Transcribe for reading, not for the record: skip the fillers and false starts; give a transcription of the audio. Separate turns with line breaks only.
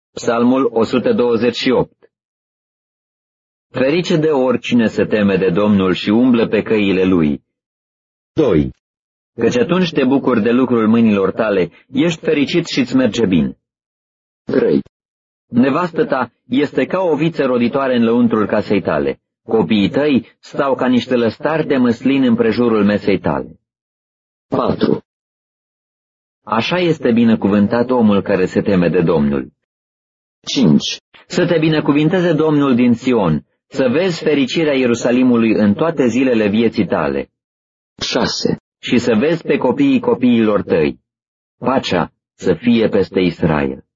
Psalmul 128. Ferice de oricine se teme de Domnul și umblă pe căile Lui. 2. Căci atunci te bucuri de lucrul mâinilor tale, ești fericit și îți merge bine. 3. Nevastă ta este ca o viță roditoare în lăuntrul casei tale. Copiii tăi stau ca niște lăstari de măslin împrejurul mesei tale. 4. Așa este binecuvântat omul care se teme de Domnul. 5. Să te binecuvinteze Domnul din Sion, să vezi fericirea Ierusalimului în toate zilele vieții tale. 6. Și să vezi pe copiii copiilor tăi. Pacea să fie peste Israel.